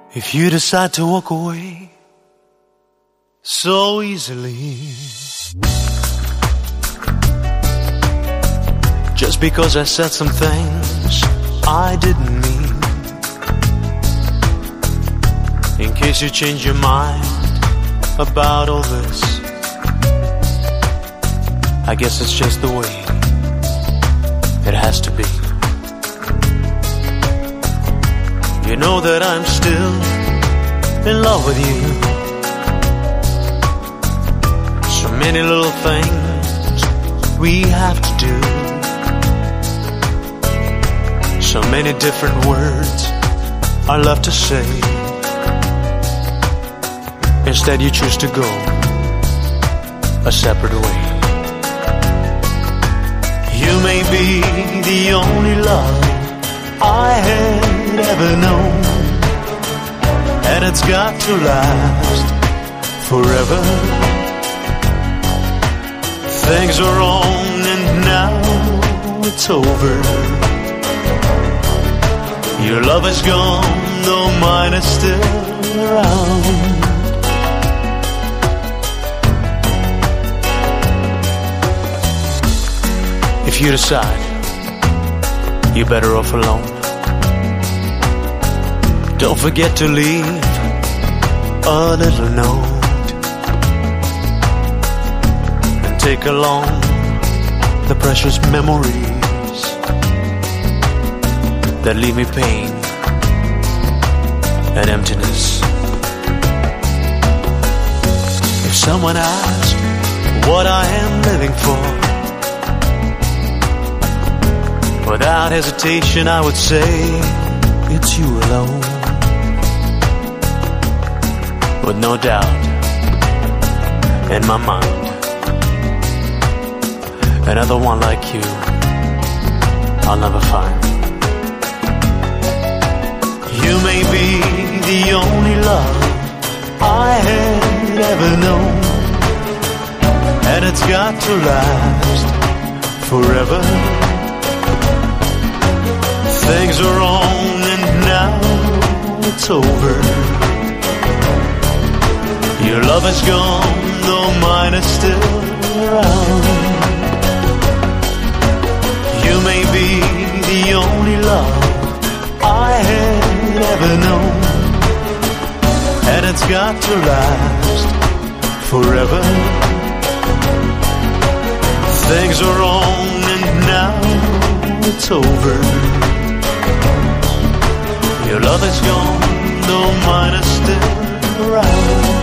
If you decide to walk away so easily, just because I said some things I didn't mean, in case you change your mind about all this, I guess it's just the way it has to be. You know that I'm still in love with you. So many little things we have to do, so many different words are left to say. Instead you choose to go a separate way. You may be the only love I had ever known, and it's got to last forever. Things are on and now it's over. Your love is gone, though mine is still around. If you decide you're better off alone, don't forget to leave a little note, and take along the precious memories that leave me pain and emptiness. If someone asks what I am living for, without hesitation I would say it's you alone. With no doubt in my mind, another one like you I'll never find. You may be the only love I had ever known, and it's got to last forever. Things are on and now it's over. Your love is gone, though mine is still around. You may be the only love I had ever known, and it's got to last forever. Things are on and now it's over. Your love is gone, though mine is still around.